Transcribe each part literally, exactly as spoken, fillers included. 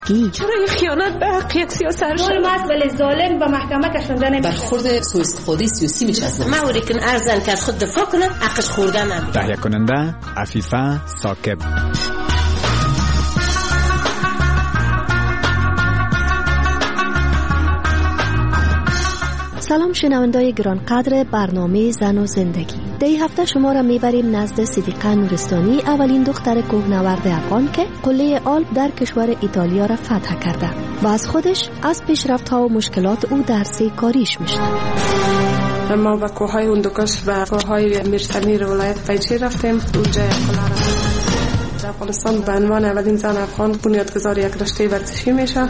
چرا این خیانت به حق یک سیاست ظلم است ولی ظالم به محکمه کشونده نمیشه. برخورد سوء استفاده سیاسی میچسبه. موری که ارزن که از خود دفاع کنه حقش خوردن نمیشه. تهیه کننده عفیفه ثاقب. سلام شنوندای گرانقدر برنامه زن و زندگی. در این هفته شما را میبریم نزد صدیقه نورستانی، اولین دختر کوهنورد افغان که قله آلپ در کشور ایتالیا را فتح کرده و از خودش از پیشرفت‌ها و مشکلات او در سه کاریش میشنویم. ما به کوههای هندوکش و کوههای میرسمیر ولایت فیچی رفتیم. اونجا قله را در افغانستان به عنوان اولین زن افغان بنیادگذار یک رشته ورزشی میشه.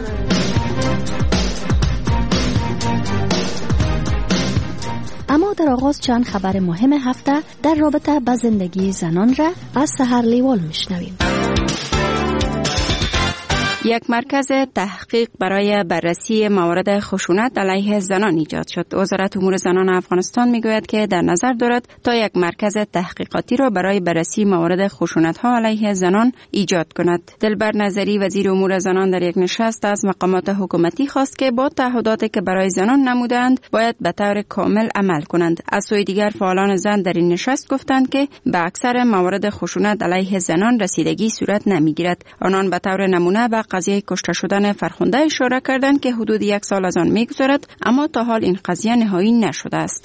اما در آغاز چند خبر مهم هفته در رابطه با زندگی زنان را از سحر لیوال میشنویم. یک مرکز تحقیق برای بررسی موارد خشونت علیه زنان ایجاد شد. وزارت امور زنان افغانستان میگوید که در نظر دارد تا یک مرکز تحقیقاتی را برای بررسی موارد خشونت‌ها علیه زنان ایجاد کند. دلبر نظری وزیر امور زنان در یک نشست از مقامات حکومتی خواست که با تعهداتی که برای زنان نمودند باید به طور کامل عمل کنند. از سوی دیگر فعالان زن در این نشست گفتند که به اکثر موارد خشونت علیه زنان رسیدگی صورت نمیگیرد. آنان به طور نمونه به قضیه کشته شدن فرخنده اشاره کردند که حدود یک سال از آن می‌گذرد، اما تا حال این قضیه نهایی نشده است.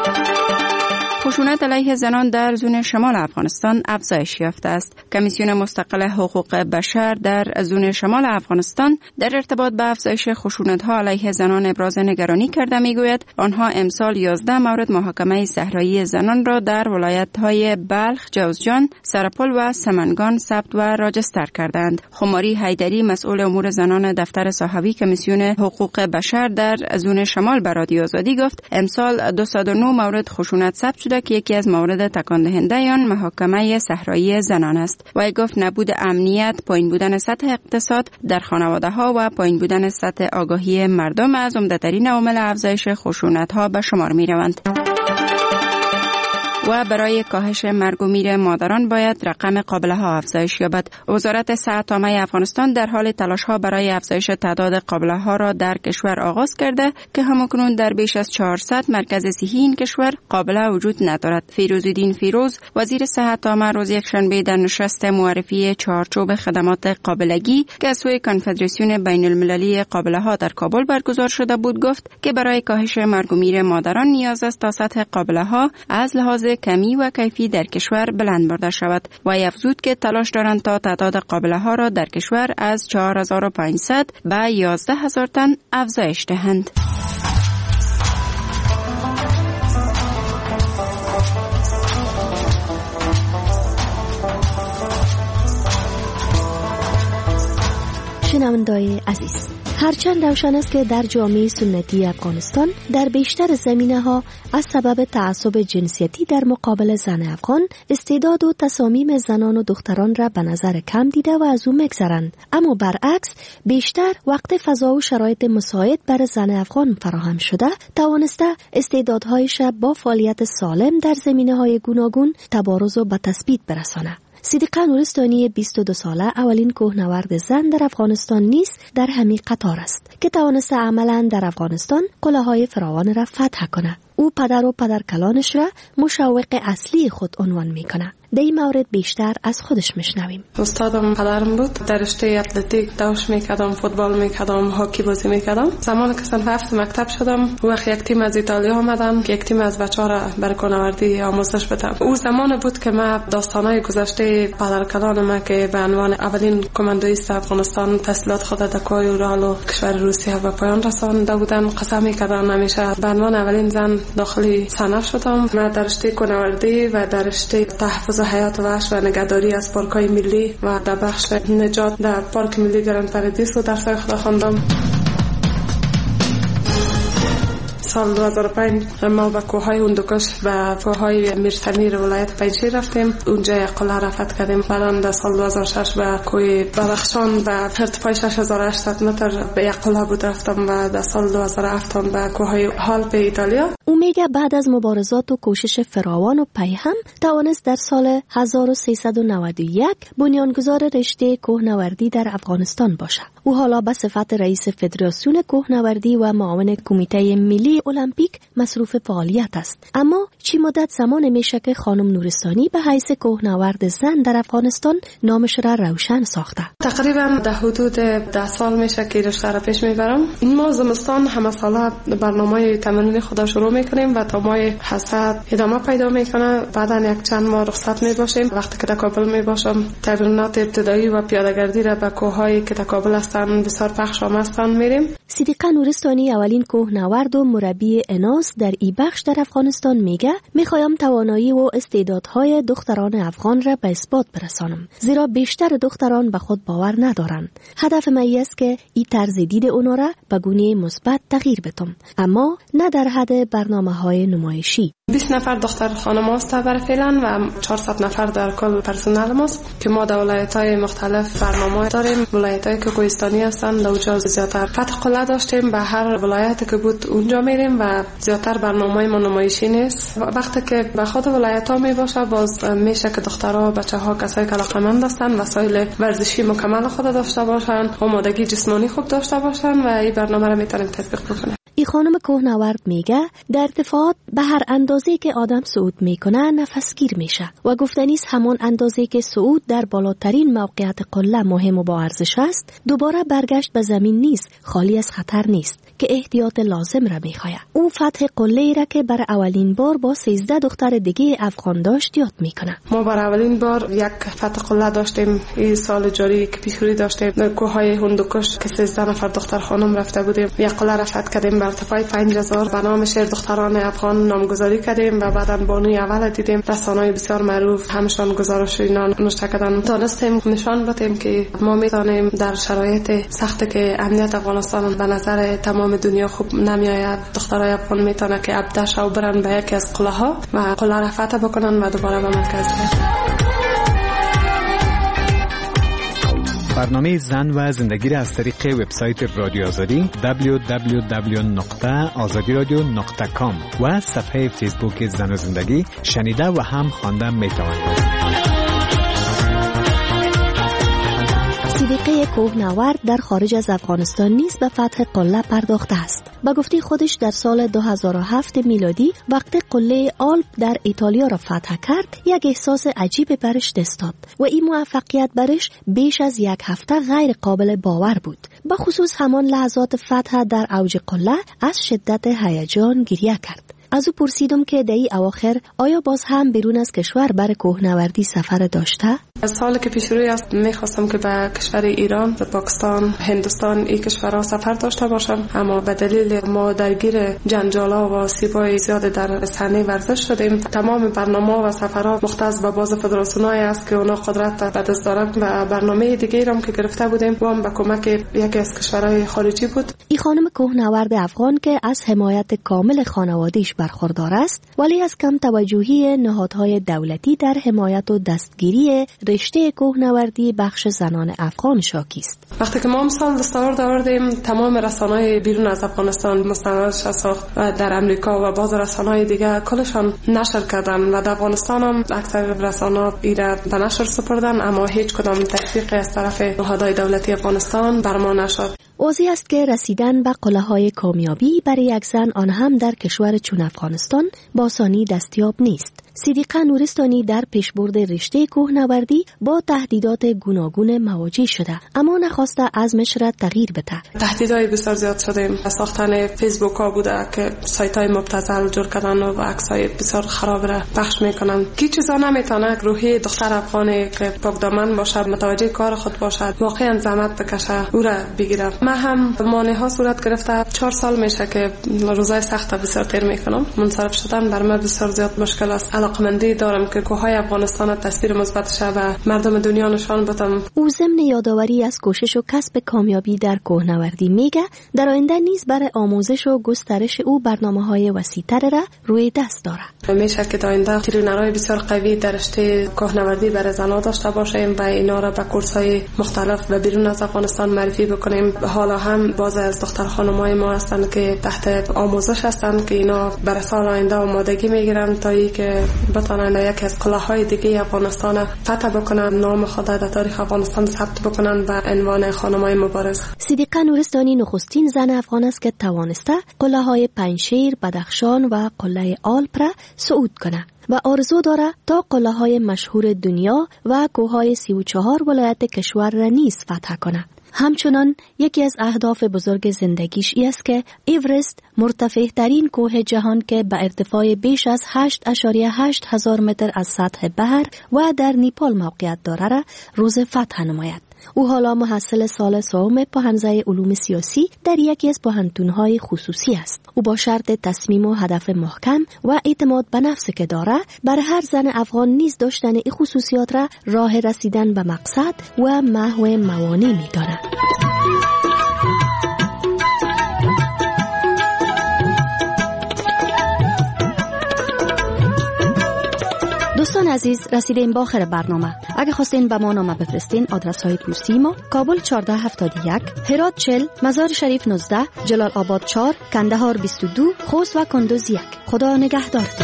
خشونت علیه زنان در زون شمال افغانستان افزایش یافته است. کمیسیون مستقل حقوق بشر در زون شمال افغانستان در ارتباط با افزایش خشونت‌ها علیه زنان ابراز نگرانی کرده. میگوید آنها امسال یازده مورد محاکمه صحرایی زنان را در ولایت‌های بلخ، جوزجان، سرپل و سمنگان ثبت و راجستر کردند. خماری حیدری مسئول امور زنان دفتر صحوی کمیسیون حقوق بشر در زون شمال به رادیو آزادی گفت امسال دویست و نه مورد خشونت ثبت شده که یکی از موارد تکان دهنده آن محاکمه صحرایی زنان است. وی گفت نبود امنیت، پایین بودن سطح اقتصاد در خانواده ها و پایین بودن سطح آگاهی مردم از عمده‌ترین عوامل افزایش خشونت ها به شمار می روند. و برای کاهش مرگ و میر مادران باید رقم قابله ها افزایش یابد. وزارت صحت عامه افغانستان در حال تلاش ها برای افزایش تعداد قابله ها را در کشور آغاز کرده که همکنون در بیش از چهارصد مرکز صحی این کشور قابله وجود ندارد. فیروزالدین فیروز وزیر صحت عامه روز یکشنبه در نشست معرفی چارچوب خدمات قابلگی که از سوی کنفدراسیون بین المللی قابله ها در کابل برگزار شده بود گفت که برای کاهش مرگ و میر مادران نیاز است تا سطح قابله ها از لحاظ کمی و کیفی در کشور بلند برده شود و افزود که تلاش دارند تا تعداد قابله ها را در کشور از چهار هزار و پانصد به یازده هزار تن افزایش دهند. شنوندای عزیز، هرچند روشن است که در جامعه سنتی افغانستان در بیشتر زمینه‌ها از سبب تعصب جنسیتی در مقابل زن افغان استعداد و تصامیم زنان و دختران را به نظر کم دیده و از او می‌گذرند، اما برعکس بیشتر وقت فضا و شرایط مساعد برای زن افغان فراهم شده توانسته استعدادهایش را با فعالیت سالم در زمینه‌های گوناگون تبارز و به تثبیت برساند. صدیقه نورستانی بیست و دو ساله اولین کوهنورد زن در افغانستان نیست در همین قطار است که توانسته عملاً در افغانستان قله‌های فراوان را فتح کند. او پدر و پدرکلانش را مشوق اصلی خود عنوان میکنه. در این مورد بیشتر از خودش میشنویم. استادم پدرم بود. در رشته اتلتیک دوش میکردم، فوتبال میکردم، هاکی بازی میکردم. زمانی که صنف هفت مکتب شدم وقت یک تیم از ایتالیا آمدن که یک تیم از بچه‌ها را برای کوهنوردی آموزش بدم. او زمان بود که ما داستانای گذشته پدرکلانم که به عنوان اولین کماندویست افغانستان تحصیلات خود در کوه اورال و کشور روسیه به پایان رسانده بودم. قسم میکردم همیشه به عنوان اولین زن داخلی صنف شدم. من در رشته کوهنوردی و در رشته تحفظ حیات وحش و نگهداری از پارک‌های ملی و در بخش نجات در پارک ملی گران پردیس و درس خود خواندم. سال دو هزار و پنج ما به کوههای هندوکش و کوههای میرتمیر ولایت پنجشیر رفتیم. اونجا یک قله رفت کردیم. بعداً در سال دو هزار و شش به کوه بدخشان و ارتفاع شش هزار و هشتصد متر به یک قله بود رفتم و در سال دو هزار و هفت به کوههای آلپ ایتالیا. او میگه بعد از مبارزات و کوشش فراوان و پیهم توانست در سال هزار و سیصد و نود و یک بنیانگذار رشته کوهنوردی در افغانستان باشد. او حالا به صفت رئیس فدراسیون کوهنوردی و معاون کمیته ملی المپیک مصروف فعالیت است. اما چی مدت زمان میشه که خانم نورستانی به حیث کوهنورد زن در افغانستان نامش را روشن ساخته؟ تقریبا در حدود ده سال میشه که رشته را پیش میبرم. ما زمستان همه ساله برنامه تمرین خود شروع میکنیم و تا ماه حسد ادامه پیدا میکنه. بعدا یک چند ماه رخصت میباشیم. وقتی که در کابل میباشم تمرینات ابتدایی و پیاده‌گردی را به کوههایی که در کابل هستند بسیار پخش آمدن میریم. صدیقه نورستانی اولین کوهنورد و مربی اناس در ای بخش در افغانستان میگه میخوایم توانایی و استعدادهای دختران افغان را به اثبات برسانم، زیرا بیشتر دختران به خود باور ندارند. هدف من است که این طرز دید اونا را به گونه مثبت تغییر بدم، اما نه در حد برنامه‌های نمایشی. بیست نفر دختر خانم هاست برای فعلا و چهارصد نفر در کل پرسنل ماست که ما در ولایت‌های مختلف برنامه داریم. ولایت‌هایی که کوهستانی هستند اونجا زیادتر فتح قله داشتیم. به هر ولایتی که بود اونجا میریم و زیادتر برنامه ما نمایشی نیست. وقتی که به خود ولایت‌ها میباشه باز میشه که دخترها بچه‌ها کسایی که علاقه‌مند هستند وسایل ورزشی مکمل خود داشته باشن، آمادگی جسمانی خوب داشته باشن و این برنامه را میتونیم تطبیق بکنیم. ای خانم کوهنورد میگه در ارتفاعات به هر اندازه که آدم صعود میکنه نفسگیر میشه و گفتنیست همان اندازه که صعود در بالاترین موقعیت قله مهم و با ارزش است، دوباره برگشت به زمین نیست خالی از خطر نیست که احتیاط لازم را میخواد. او فتح قله را که برای اولین بار با سیزده دختر دیگه افغان داشت یاد میکنه. ما برای اولین بار یک فتح قله داشتیم این سال جاری که پیشروی داشتیم در کوههای هندوکش که سیزده نفر دختر خانم رفته بودیم. یک قله را فتح کردیم بر ارتفاع پنج هزار به نام شهر دختران افغان نامگذاری کردیم و بعداً بانوی اول دیدیم. رسانه‌های بسیار معروف همشان گزارش اینا نشر کردن. تونستیم نشان بدیم که ما میتونیم در شرایط سختی که امنیت افغانستان به نظر تمام دنیا خوب نمیآید، دخترای افغان میتونه که ابدش او برن به یکی از قله ها و قله را فتح بکنن و دوباره به مرکز برن. برنامه زن و زندگی را از طریق وبسایت رادیو آزادی دبلیو دبلیو دبلیو نقطه آزادی رادیو نقطه کام و صفحه فیسبوک زن و زندگی شنیده و هم خوانده میتوانید. صدیقه کوهنورد در خارج از افغانستان نیز به فتح قله پرداخته است. با گفته خودش در سال دو هزار و هفت میلادی وقتی قله آلپ در ایتالیا را فتح کرد یک احساس عجیب برش دست داد و این موفقیت برش بیش از یک هفته غیر قابل باور بود. به خصوص همان لحظات فتح در اوج قله از شدت هیجان گریه کرد. از او پرسیدم که در این اواخر آیا باز هم بیرون از کشور برای کوهنوردی سفر داشته؟ از سال که پیش روی است میخواستم که به کشور ایران، به پاکستان، هندوستان این کشورها سفر داشته باشم، اما به دلیل ما درگیر جنجالا و آسیب‌های زیاد در صحنه ورزش شدیم. تمام برنامه و سفرها مختص به باز فدراسیون‌های است که اونا قدرت به دست دارند و برنامه دیگه هم که گرفته بودیم و هم به کمک یکی از کشورهای خارجی بود. این خانم کوهنورد افغان که از حمایت کامل خانواده‌اش برخوردار است ولی از کم توجهی نهادهای دولتی در حمایت و دستگیری رشته کوهنوردی بخش زنان افغان شاکی است. وقتی که ما مثال دستاورد آوردیم تمام رسانه‌های بیرون از افغانستان مستندش ساخت و در امریکا و باز رسانه‌های دیگه کلشان نشر کردن و در افغانستان هم اکثر رسانه‌ها ایراد به نشر سپردن، اما هیچ کدام تشویق از طرف نهادهای دولتی افغانستان بر ما نشد. واضح است که رسیدن به قله‌های کامیابی برای یک زن آن هم در کشور چون افغانستان با آسانی دستیاب نیست. صدیقه نورستانی در پیشبرد رشته کوهنوردی با تهدیدات گوناگون مواجه شده، اما نخواسته عزمش را تغییر بده. تهدیدهای بسیار زیاد شدیم. ساختن فیسبوک ها بوده که سایت های مبتذل جور کردن و عکسای بسیار خراب را پخش میکنن. کی چیزا نمیتونه روحی دختر افغانی که پاکدامن باشد، متوجه کار خود باشد، واقعا زحمت بکشه او را بگیره. من هم مانع ها صورت گرفته. چهار سال میشه که روزای سخت بسیار تیر میکنم. منصرف شدن بر من بسیار زیاد مشکل است. علاقمندی دارم که کوههای افغانستان تصویر مثبت شه و مردم دنیا نشان بدم. او ضمن یادآوری از کوشش و کسب کامیابی در کوهنوردی میگه در آینده نیز برای آموزش و گسترش او برنامه‌های وسیع‌تر را روی دست داره. میشه که در آینده ترینرهای بسیار قوی در رشته کوهنوردی برای زنان داشته باشیم و اینا را به کورس‌های مختلف و بیرون از افغانستان معرفی بکنیم. حالا هم باز از دختر خانم‌های ما هستند که تحت آموزش هستند که اینا برای سال آینده آمادگی میگیرن تا اینکه بتونن یکی از کلاهای دیگه افغانستان فتح بکنن، نام خود در تاریخ افغانستان ثبت بکنن و عنوان خانم‌های مبارز. صدیقه نورستانی نخستین زن افغان است که توانسته قله‌های پنجشیر، بدخشان و قله آلپ را صعود کنه و آرزو داره تا قله‌های مشهور دنیا و کوههای سی و چهار ولایت کشور را نیز فتح کنه. همچنان یکی از اهداف بزرگ زندگیش ای است که ایورست، مرتفع ترین کوه جهان که به ارتفاع بیش از هشت ممیز هشت هزار متر از سطح بحر و در نیپال موقعیت داره را روز فتح نماید. او حالا محصل سال سوم په حوزه علوم سیاسی در یکی از پوهنتون‌های خصوصی است. او با شرط تصمیم و هدف محکم و اعتماد به نفس که داره، برای هر زن افغان نیز داشتن این خصوصیات را راه رسیدن به مقصد و محو موانع می‌داند. دوستان عزیز، رسیدیم با آخر برنامه. اگه خواستین به ما نامه بفرستین، آدرس های پستی ما: کابل چهارده هفتاد و یک، هرات چهل، مزار شریف نوزده، جلال آباد چهار، کندهار بیست و دو، خوست و کندوز یک. خدا نگهدارتون.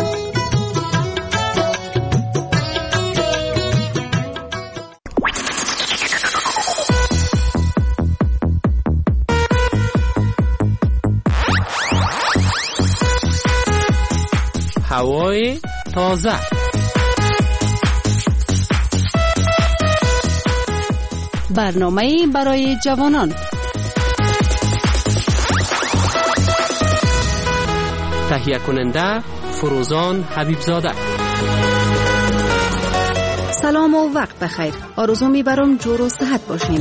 هوای تازه، برنامه برای جوانان. تهیه کننده فروزان حبیبزاده. سلام و وقت بخیر. آرزو میبرم جور و صحت باشین.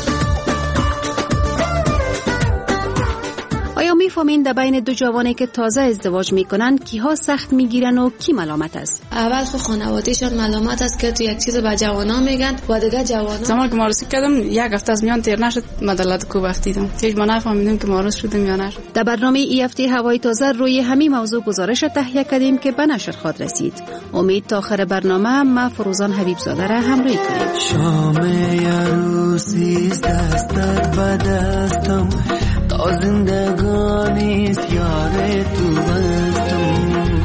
آیا میفهمین در بین دو جوانی که تازه ازدواج میکنن کیها سخت میگیرن و کی ملامت است؟ اول خود خانوادهشان ملامت است که تو یک چیز به جوانا میگن و دیگه جوانا. زمان که معرضی کردم یک هفته از میان تیر نشد، مدلت کو وقتیدم هیچ ما نفهمیدیم که معرض شدیم یا نشد. در برنامه ای هفته هوای تازه روی همین موضوع گزارش تهیه کردیم که به نشر خواهد رسید. امید تا آخر برنامه ما فروزان حبیبزاده را همراهی کنیم. شام عروسی دستت به دستم، تا زندگانی یار تو بستم.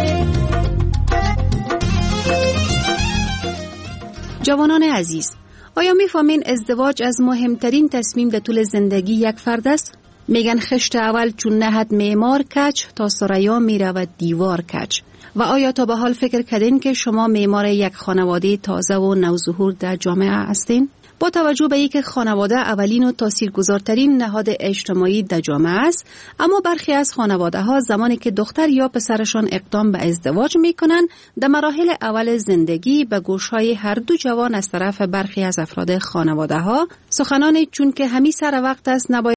جوانان عزیز، آیا میفهمین ازدواج از مهمترین تصمیم در طول زندگی یک فرد است؟ میگن خشت اول چون نهد معمار کج، تا ثریا میرود دیوار کج. و آیا تا به حال فکر کردین که شما معمار یک خانواده تازه و نوظهور در جامعه هستین؟ با توجه به اینکه خانواده اولین و تاثیرگذارترین نهاد اجتماعی در جامعه است، اما برخی از خانواده ها زمانی که دختر یا پسرشان اقدام به ازدواج میکنن، در مراحل اول زندگی به گوشهای هر دو جوان از طرف برخی از افراد خانواده ها سخنانی چون که همین سر وقت است نباید